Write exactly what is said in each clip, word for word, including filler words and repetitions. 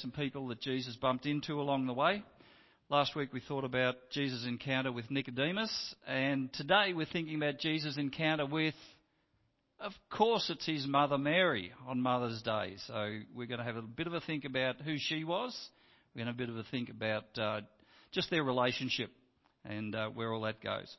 some people that Jesus bumped into along the way. Last week we thought about Jesus' encounter with Nicodemus, and today we're thinking about Jesus' encounter with, of course, it's his mother Mary on Mother's Day. So we're going to have a bit of a think about who she was. We're going to have a bit of a think about uh, just their relationship and uh, where all that goes.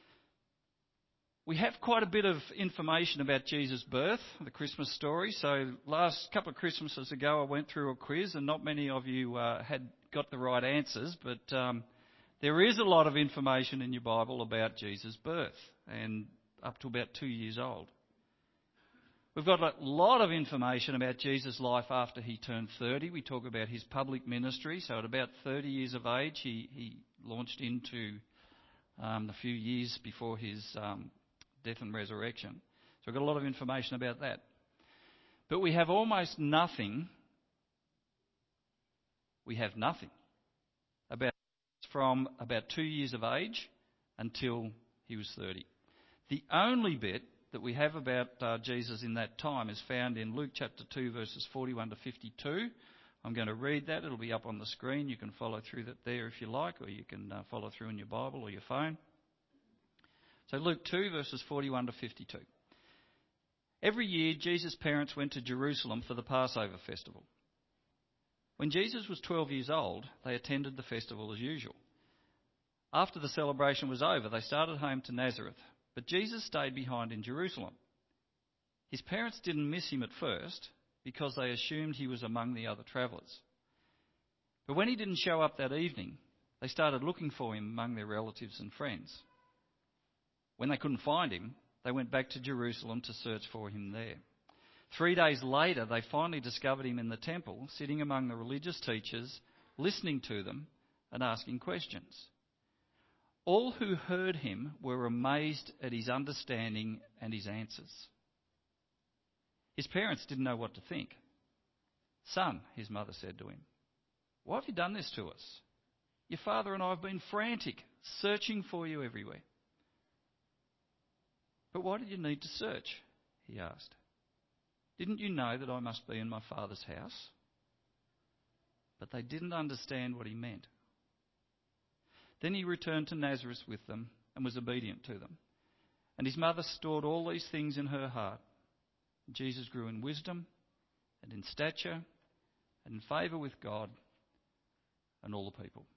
We have quite a bit of information about Jesus' birth, the Christmas story. So last couple of Christmases ago I went through a quiz and not many of you uh, had got the right answers, but um, there is a lot of information in your Bible about Jesus' birth and up to about two years old. We've got a lot of information about Jesus' life after he turned thirty. We talk about his public ministry. So at about thirty years of age, he, he launched into um, the few years before his um, death and resurrection. So we've got a lot of information about that. But we have almost nothing. We have nothing about from about two years of age until he was thirty. The only bit that we have about uh, Jesus in that time is found in Luke chapter two, verses forty-one to fifty-two. I'm going to read that. It'll be up on the screen. You can follow through that there if you like, or you can uh, follow through in your Bible or your phone. So Luke two, verses forty-one to fifty-two. Every year, Jesus' parents went to Jerusalem for the Passover festival. When Jesus was twelve years old, they attended the festival as usual. After the celebration was over, they started home to Nazareth. But Jesus stayed behind in Jerusalem. His parents didn't miss him at first because they assumed he was among the other travellers. But when he didn't show up that evening, they started looking for him among their relatives and friends. When they couldn't find him, they went back to Jerusalem to search for him there. Three days later, they finally discovered him in the temple, sitting among the religious teachers, listening to them and asking questions. All who heard him were amazed at his understanding and his answers. His parents didn't know what to think. "Son," his mother said to him, "why have you done this to us? Your father and I have been frantic, searching for you everywhere." "But why did you need to search?" he asked. "Didn't you know that I must be in my father's house?" But they didn't understand what he meant. Then he returned to Nazareth with them and was obedient to them. And his mother stored all these things in her heart. Jesus grew in wisdom and in stature and in favour with God and all the people.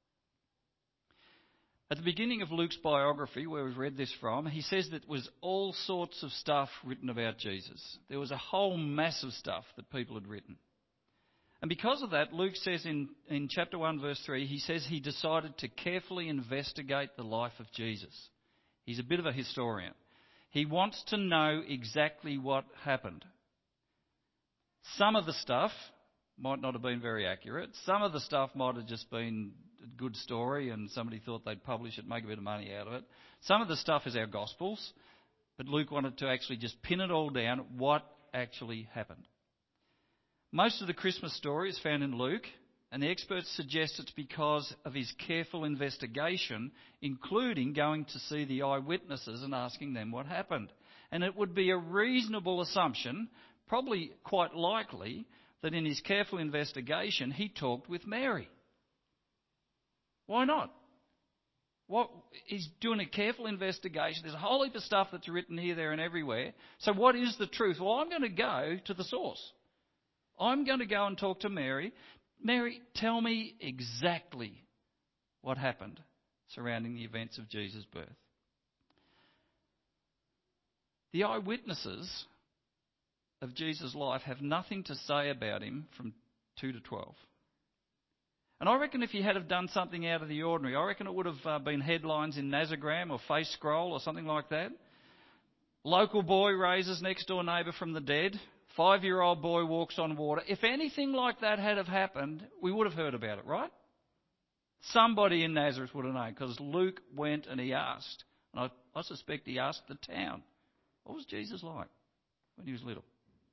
At the beginning of Luke's biography, where we've read this from, he says that there was all sorts of stuff written about Jesus. There was a whole mass of stuff that people had written. And because of that, Luke says in, in chapter one, verse three, he says he decided to carefully investigate the life of Jesus. He's a bit of a historian. He wants to know exactly what happened. Some of the stuff might not have been very accurate. Some of the stuff might have just been a good story and somebody thought they'd publish it, make a bit of money out of it. Some of the stuff is our Gospels, but Luke wanted to actually just pin it all down, what actually happened. Most of the Christmas story is found in Luke, and the experts suggest it's because of his careful investigation, including going to see the eyewitnesses and asking them what happened. And it would be a reasonable assumption, probably quite likely, that in his careful investigation he talked with Mary. Why not? What, he's doing a careful investigation. There's a whole heap of stuff that's written here, there and everywhere. So what is the truth? Well, I'm going to go to the source. I'm going to go and talk to Mary. Mary, tell me exactly what happened surrounding the events of Jesus' birth. The eyewitnesses of Jesus' life have nothing to say about him from two to twelve. And I reckon if he had have done something out of the ordinary, I reckon it would have uh, been headlines in Nazagram or Face Scroll or something like that. Local boy raises next door neighbour from the dead. Five-year-old boy walks on water. If anything like that had have happened, we would have heard about it, right? Somebody in Nazareth would have known, because Luke went and he asked. And I, I suspect he asked the town, what was Jesus like when he was little?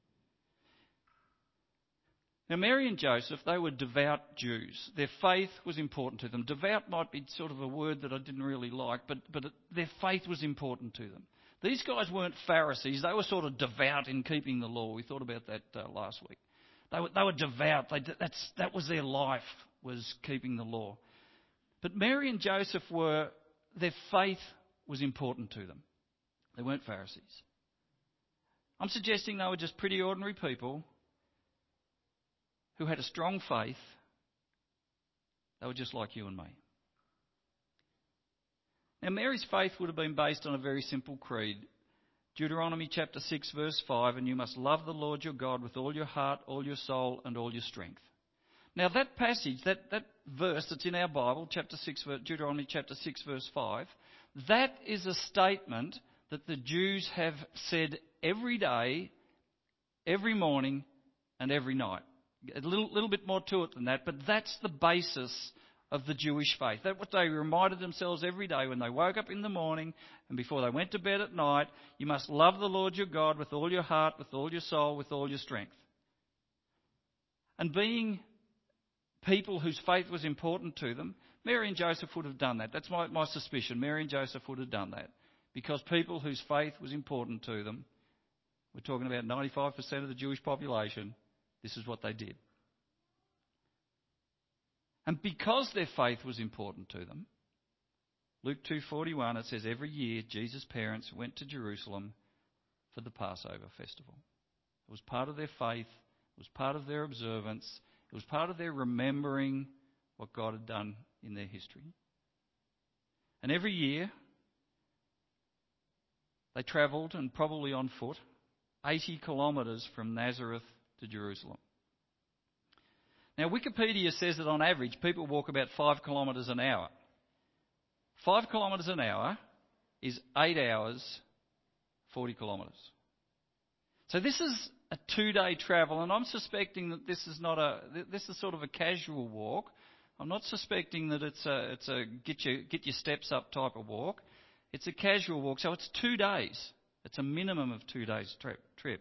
Now, Mary and Joseph, they were devout Jews. Their faith was important to them. Devout might be sort of a word that I didn't really like, but, but their faith was important to them. These guys weren't Pharisees. They were sort of devout in keeping the law. We thought about that uh, last week. They were, they were devout. They, that's, that was their life, was keeping the law. But Mary and Joseph were, their faith was important to them. They weren't Pharisees. I'm suggesting they were just pretty ordinary people who had a strong faith. They were just like you and me. Now, Mary's faith would have been based on a very simple creed. Deuteronomy chapter six, verse five, and you must love the Lord your God with all your heart, all your soul, and all your strength. Now, that passage, that, that verse that's in our Bible, chapter six, Deuteronomy chapter six, verse five, that is a statement that the Jews have said every day, every morning, and every night. A little, little bit more to it than that, but that's the basis of the Jewish faith. That's what they reminded themselves every day when they woke up in the morning and before they went to bed at night. You must love the Lord your God with all your heart, with all your soul, with all your strength. And being people whose faith was important to them, Mary and Joseph would have done that. That's my, my suspicion. Mary and Joseph would have done that. Because people whose faith was important to them, we're talking about ninety-five percent of the Jewish population, this is what they did. And because their faith was important to them, Luke two forty-one, it says every year Jesus' parents went to Jerusalem for the Passover festival. It was part of their faith. It was part of their observance. It was part of their remembering what God had done in their history. And every year they travelled, and probably on foot, eighty kilometres from Nazareth to Jerusalem. Now, Wikipedia says that on average, people walk about five kilometres an hour. Five kilometres an hour is eight hours, forty kilometres. So this is a two-day travel, and I'm suspecting that this is not a, this is sort of a casual walk. I'm not suspecting that it's a, it's a get your, get your steps up type of walk. It's a casual walk, so it's two days. It's a minimum of two days trip. trip.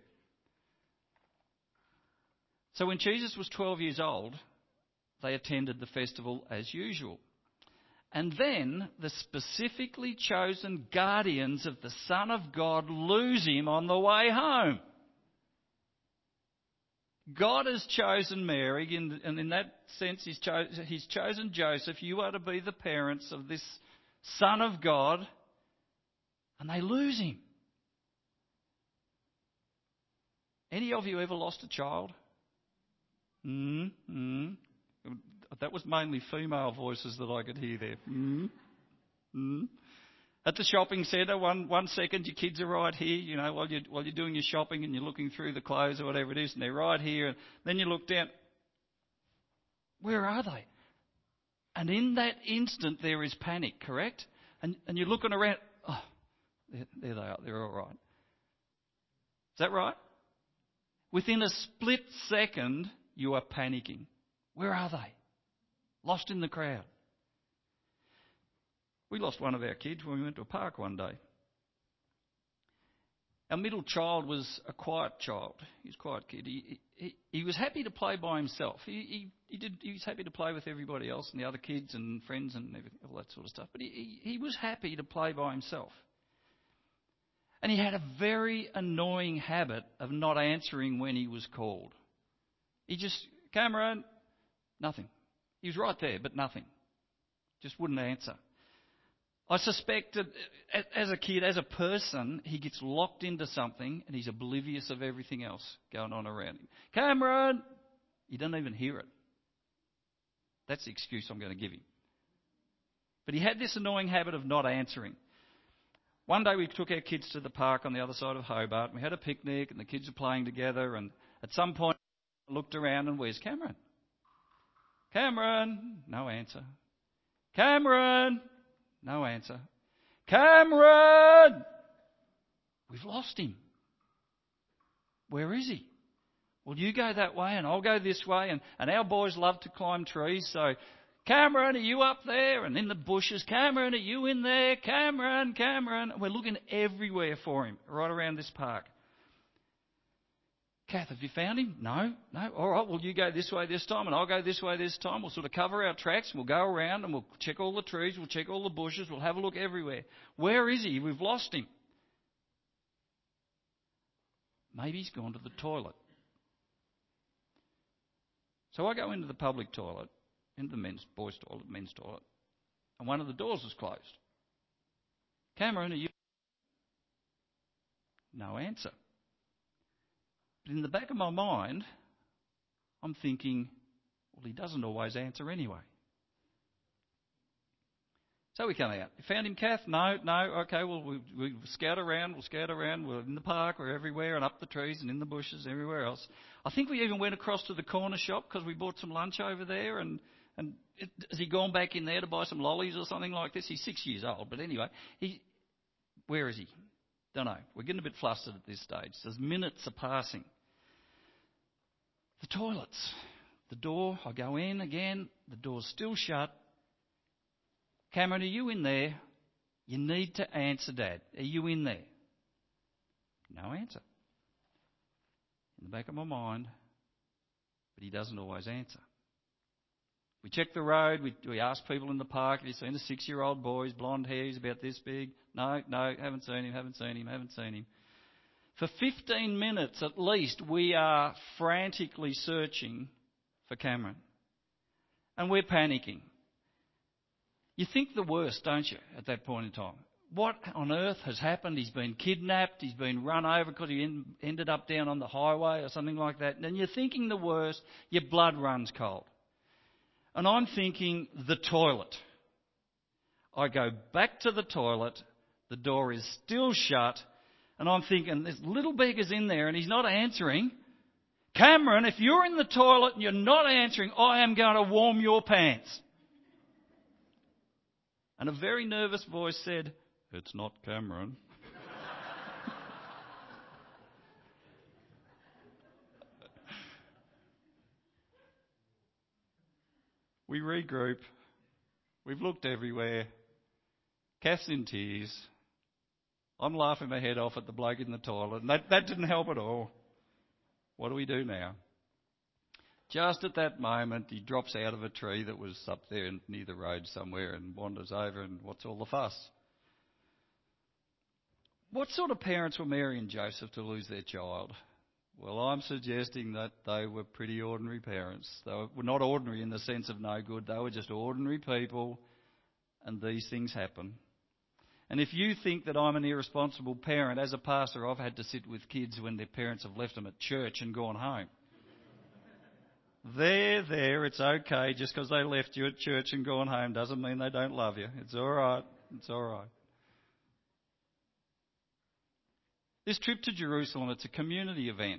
So when Jesus was twelve years old, they attended the festival as usual. And then the specifically chosen guardians of the Son of God lose him on the way home. God has chosen Mary, and in that sense he's, cho- he's chosen Joseph. You are to be the parents of this Son of God, and they lose him. Any of you ever lost a child? Mm, mm. That was mainly female voices that I could hear there. Mm, mm. At the shopping centre, one one second your kids are right here, you know, while you're, while you're doing your shopping and you're looking through the clothes or whatever it is, and they're right here. And then you look down. Where are they? And in that instant there is panic, correct? And and you're looking around. Oh, there, there they are. They're all right. Is that right? Within a split second, you are panicking. Where are they? Lost in the crowd. We lost one of our kids when we went to a park one day. Our middle child was a quiet child. He was a quiet kid. He, he, he was happy to play by himself. He, he, he, did, he was happy to play with everybody else and the other kids and friends and everything, all that sort of stuff. But he, he, he was happy to play by himself. And he had a very annoying habit of not answering when he was called. He just, Cameron, nothing. He was right there, but nothing. Just wouldn't answer. I suspect that as a kid, as a person, he gets locked into something and he's oblivious of everything else going on around him. Cameron! He doesn't even hear it. That's the excuse I'm going to give him. But he had this annoying habit of not answering. One day we took our kids to the park on the other side of Hobart, and we had a picnic and the kids were playing together, and at some point I looked around and where's Cameron? Cameron! No answer. Cameron! No answer. Cameron! We've lost him. Where is he? Well, you go that way and I'll go this way, and, and our boys love to climb trees, so Cameron, are you up there? And in the bushes, Cameron, are you in there? Cameron, Cameron. We're looking everywhere for him, right around this park. Kath, have you found him? No, no. All right, well, you go this way this time and I'll go this way this time. We'll sort of cover our tracks and we'll go around and we'll check all the trees, we'll check all the bushes, we'll have a look everywhere. Where is he? We've lost him. Maybe he's gone to the toilet. So I go into the public toilet, into the men's, boys' toilet, men's toilet, and one of the doors was closed. Cameron, are you? No answer. But in the back of my mind, I'm thinking, well, he doesn't always answer anyway. So we come out. You found him, Kath? No, no. Okay, well, we, we scout around. We'll scout around. We're in the park. We're everywhere and up the trees and in the bushes, everywhere else. I think we even went across to the corner shop because we bought some lunch over there. And, and it, has he gone back in there to buy some lollies or something like this? He's six years old. But anyway, he, where is he? Don't know. We're getting a bit flustered at this stage. As minutes are passing. The toilets. The door, I go in again. The door's still shut. Cameron, are you in there? You need to answer, Dad. Are you in there? No answer. In the back of my mind, but he doesn't always answer. We check the road. We, we ask people in the park, have you seen a six-year-old boy? He's blonde hair. He's about this big. No, no, haven't seen him, haven't seen him, haven't seen him. For fifteen minutes at least, we are frantically searching for Cameron. And we're panicking. You think the worst, don't you, at that point in time? What on earth has happened? He's been kidnapped, he's been run over because he in, ended up down on the highway or something like that. And you're thinking the worst, your blood runs cold. And I'm thinking the toilet. I go back to the toilet, the door is still shut, and I'm thinking this little beggar's in there and he's not answering. Cameron, if you're in the toilet and you're not answering, I am going to warm your pants. And a very nervous voice said, "It's not Cameron." We regroup. We've looked everywhere. Kath's in tears. I'm laughing my head off at the bloke in the toilet. And that, that didn't help at all. What do we do now? Just at that moment, he drops out of a tree that was up there near the road somewhere and wanders over, and what's all the fuss? What sort of parents were Mary and Joseph to lose their child? Well, I'm suggesting that they were pretty ordinary parents. They were not ordinary in the sense of no good. They were just ordinary people, and these things happen. And if you think that I'm an irresponsible parent, as a pastor, I've had to sit with kids when their parents have left them at church and gone home. There, there, it's okay. Just because they left you at church and gone home doesn't mean they don't love you. It's all right. It's all right. This trip to Jerusalem, it's a community event.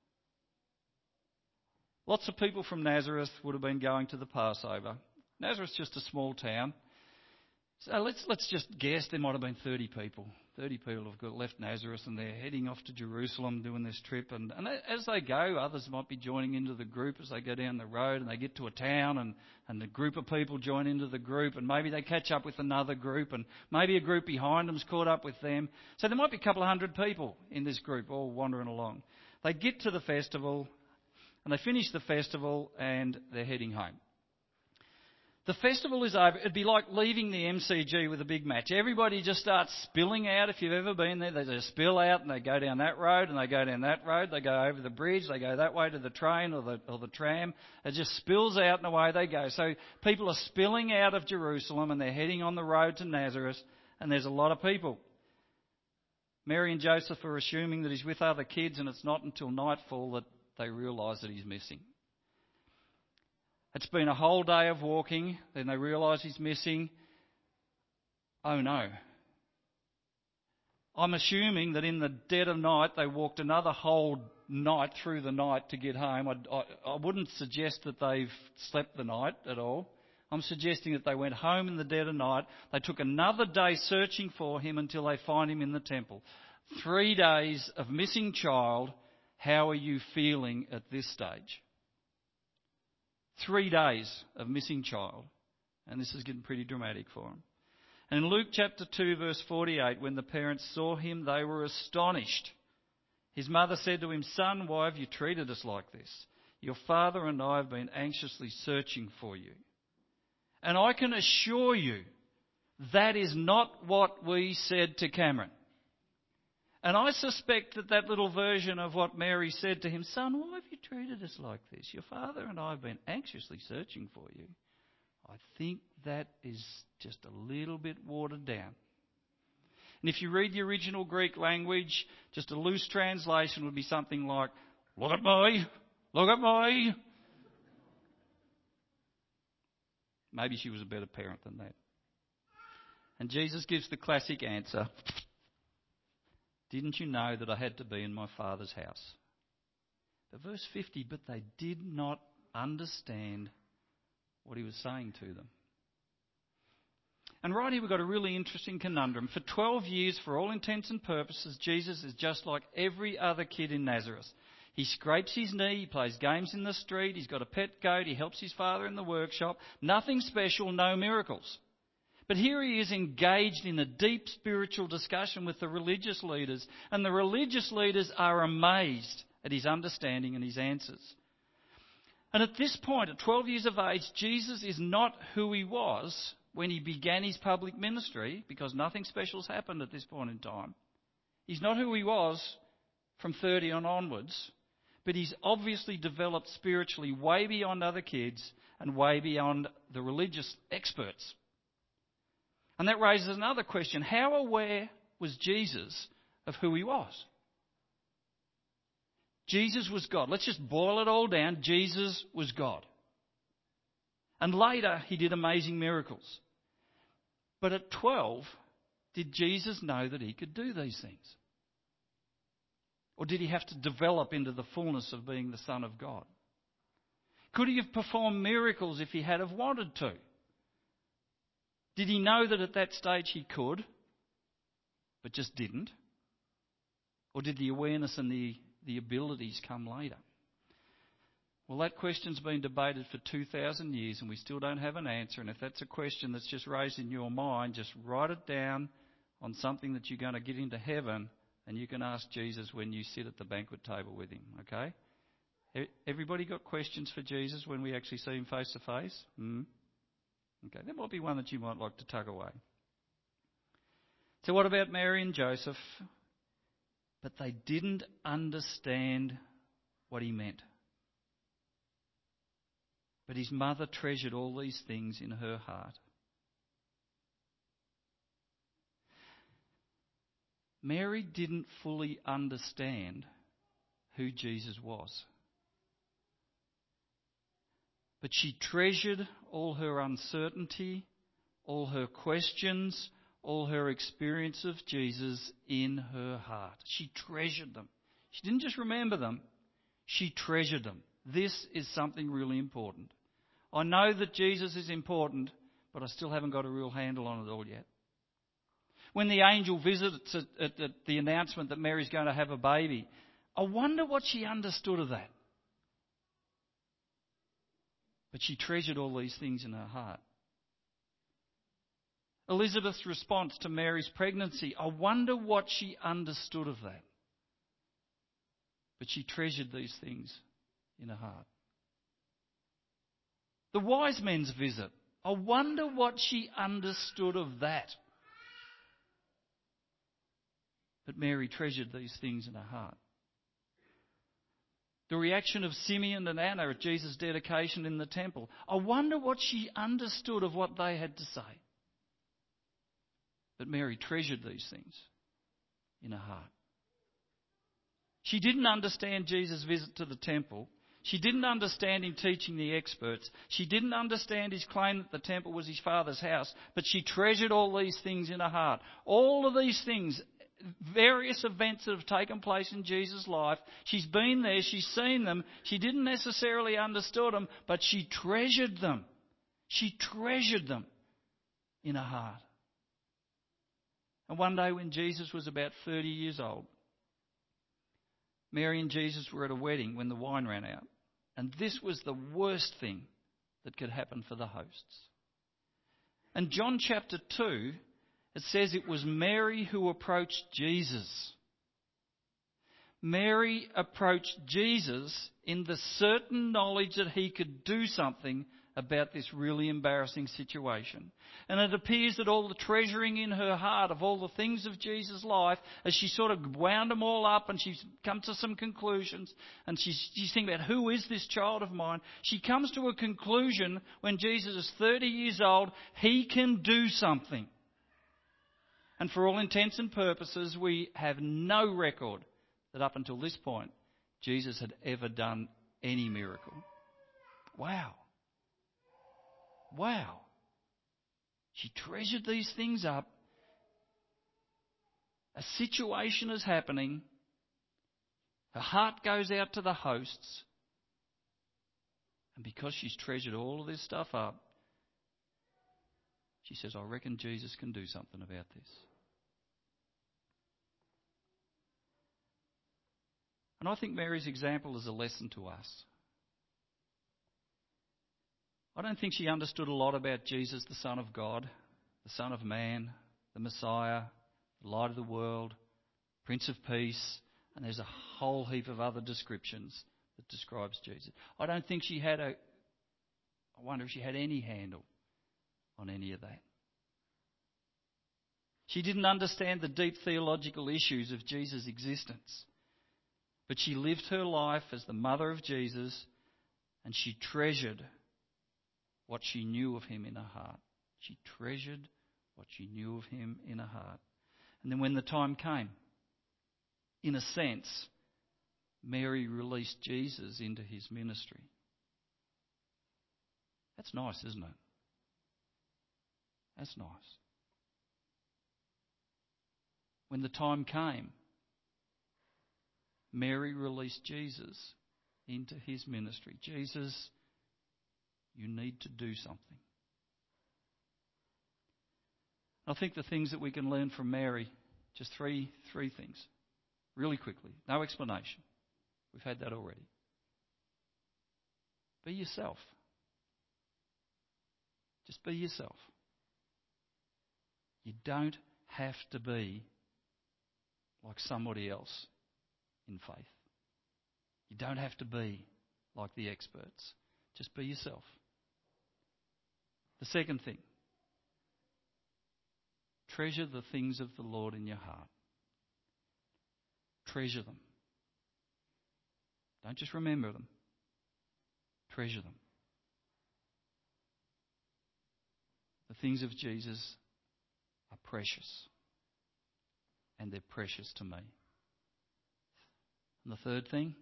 Lots of people from Nazareth would have been going to the Passover. Nazareth's just a small town. So let's let's just guess there might have been thirty people. thirty people have got left Nazareth and they're heading off to Jerusalem doing this trip. And, and as they go, others might be joining into the group as they go down the road and they get to a town and, and a group of people join into the group and maybe they catch up with another group and maybe a group behind them's caught up with them. So there might be a couple of hundred people in this group all wandering along. They get to the festival and they finish the festival and they're heading home. The festival is over. It'd be like leaving the M C G with a big match. Everybody just starts spilling out. If you've ever been there, they just spill out and they go down that road and they go down that road. They go over the bridge. They go that way to the train or the, or the tram. It just spills out and away they go. So people are spilling out of Jerusalem and they're heading on the road to Nazareth, and there's a lot of people. Mary and Joseph are assuming that he's with other kids, and it's not until nightfall that they realise that he's missing. It's been a whole day of walking. Then they realise he's missing. Oh no. I'm assuming that in the dead of night they walked another whole night through the night to get home. I, I, I wouldn't suggest that they've slept the night at all. I'm suggesting that they went home in the dead of night. They took another day searching for him until they find him in the temple. Three days of missing child. How are you feeling at this stage? Three days of missing child. And this is getting pretty dramatic for him. And in Luke chapter two, verse forty-eight, when the parents saw him, they were astonished. His mother said to him, "Son, why have you treated us like this? Your father and I have been anxiously searching for you." And I can assure you, that is not what we said to Cameron. And I suspect that that little version of what Mary said to him, "Son, why have you treated us like this? Your father and I have been anxiously searching for you." I think that is just a little bit watered down. And if you read the original Greek language, just a loose translation would be something like, "Look at me, look at me." Maybe she was a better parent than that. And Jesus gives the classic answer, "Didn't you know that I had to be in my Father's house?" But verse fifty, but they did not understand what he was saying to them. And right here we've got a really interesting conundrum. For twelve years, for all intents and purposes, Jesus is just like every other kid in Nazareth. He scrapes his knee, he plays games in the street, he's got a pet goat, he helps his father in the workshop. Nothing special, no miracles. But here he is engaged in a deep spiritual discussion with the religious leaders, and the religious leaders are amazed at his understanding and his answers. And at this point, at twelve years of age, Jesus is not who he was when he began his public ministry, because nothing special's happened at this point in time. He's not who he was from thirty on onwards, but he's obviously developed spiritually way beyond other kids and way beyond the religious experts. And that raises another question. How aware was Jesus of who he was? Jesus was God. Let's just boil it all down. Jesus was God. And later, he did amazing miracles. But at twelve, did Jesus know that he could do these things? Or did he have to develop into the fullness of being the Son of God? Could he have performed miracles if he had have wanted to? Did he know that at that stage he could, but just didn't? Or did the awareness and the, the abilities come later? Well, that question's been debated for two thousand years and we still don't have an answer. And if that's a question that's just raised in your mind, just write it down on something that you're going to get into heaven, and you can ask Jesus when you sit at the banquet table with him, okay? Everybody got questions for Jesus when we actually see him face to face? Hmm? Okay, there might be one that you might like to tuck away. So what about Mary and Joseph? But they didn't understand what he meant. But his mother treasured all these things in her heart. Mary didn't fully understand who Jesus was. But she treasured all her uncertainty, all her questions, all her experience of Jesus in her heart. She treasured them. She didn't just remember them, she treasured them. This is something really important. I know that Jesus is important, but I still haven't got a real handle on it all yet. When the angel visits at, at, at the announcement that Mary's going to have a baby, I wonder what she understood of that. But she treasured all these things in her heart. Elizabeth's response to Mary's pregnancy, I wonder what she understood of that. But she treasured these things in her heart. The wise men's visit, I wonder what she understood of that. But Mary treasured these things in her heart. The reaction of Simeon and Anna at Jesus' dedication in the temple. I wonder what she understood of what they had to say. But Mary treasured these things in her heart. She didn't understand Jesus' visit to the temple. She didn't understand him teaching the experts. She didn't understand his claim that the temple was his Father's house. But she treasured all these things in her heart. All of these things, various events that have taken place in Jesus' life. She's been there, she's seen them. She didn't necessarily understand them, but she treasured them. She treasured them in her heart. And one day when Jesus was about thirty years old, Mary and Jesus were at a wedding when the wine ran out. And this was the worst thing that could happen for the hosts. And John chapter two, it says it was Mary who approached Jesus. Mary approached Jesus in the certain knowledge that he could do something about this really embarrassing situation. And it appears that all the treasuring in her heart of all the things of Jesus' life, as she sort of wound them all up and she's come to some conclusions, and she's, she's thinking about, who is this child of mine? She comes to a conclusion when Jesus is thirty years old, he can do something. And for all intents and purposes, we have no record that up until this point, Jesus had ever done any miracle. Wow. Wow. She treasured these things up. A situation is happening. Her heart goes out to the hosts. And because she's treasured all of this stuff up, she says, I reckon Jesus can do something about this. And I think Mary's example is a lesson to us. I don't think she understood a lot about Jesus, the Son of God, the Son of Man, the Messiah, the light of the world, Prince of Peace, and there's a whole heap of other descriptions that describes Jesus. I don't think she had a, I wonder if she had any handle on any of that. She didn't understand the deep theological issues of Jesus' existence. But she lived her life as the mother of Jesus, and she treasured what she knew of him in her heart. She treasured what she knew of him in her heart. And then when the time came, in a sense, Mary released Jesus into his ministry. That's nice, isn't it? That's nice. When the time came, Mary released Jesus into his ministry. Jesus, you need to do something. I think the things that we can learn from Mary, just three, three things, really quickly. No explanation. We've had that already. Be yourself. Just be yourself. You don't have to be like somebody else in faith. You don't have to be like the experts. Just be yourself. The second thing, treasure the things of the Lord in your heart. Treasure them. Don't just remember them. Treasure them. The things of Jesus are precious. And they're precious to me. And the third thing,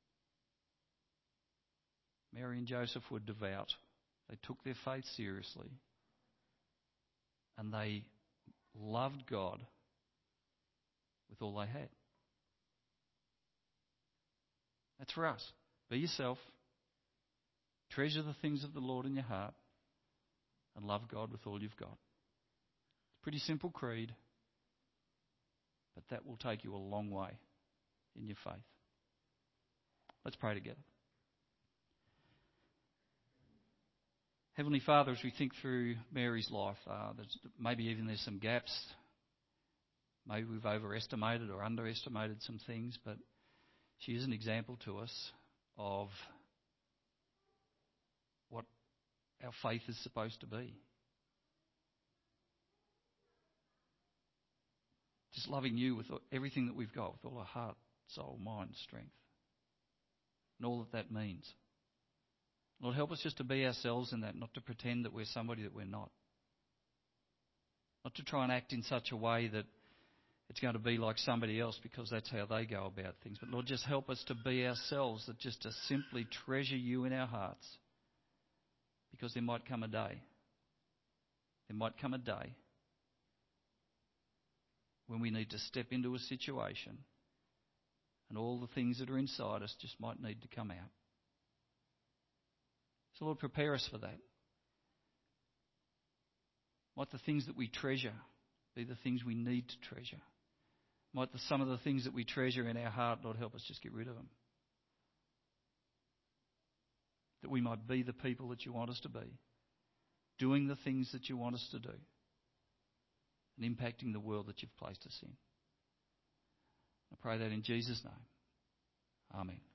Mary and Joseph were devout. They took their faith seriously. And they loved God with all they had. That's for us. Be yourself. Treasure the things of the Lord in your heart. And love God with all you've got. It's a pretty simple creed. But that will take you a long way in your faith. Let's pray together. Heavenly Father, as we think through Mary's life, uh, there's, maybe even there's some gaps. Maybe we've overestimated or underestimated some things, but she is an example to us of what our faith is supposed to be. Just loving you with everything that we've got, with all our heart, soul, mind, strength, and all that that means. Lord, help us just to be ourselves in that, not to pretend that we're somebody that we're not. Not to try and act in such a way that it's going to be like somebody else because that's how they go about things. But Lord, just help us to be ourselves, that just to simply treasure you in our hearts. Because there might come a day, there might come a day when we need to step into a situation and all the things that are inside us just might need to come out. So Lord, prepare us for that. Might the things that we treasure be the things we need to treasure. Might the, some of the things that we treasure in our heart, Lord, help us just get rid of them. That we might be the people that you want us to be, doing the things that you want us to do, and impacting the world that you've placed us in. I pray that in Jesus' name. Amen.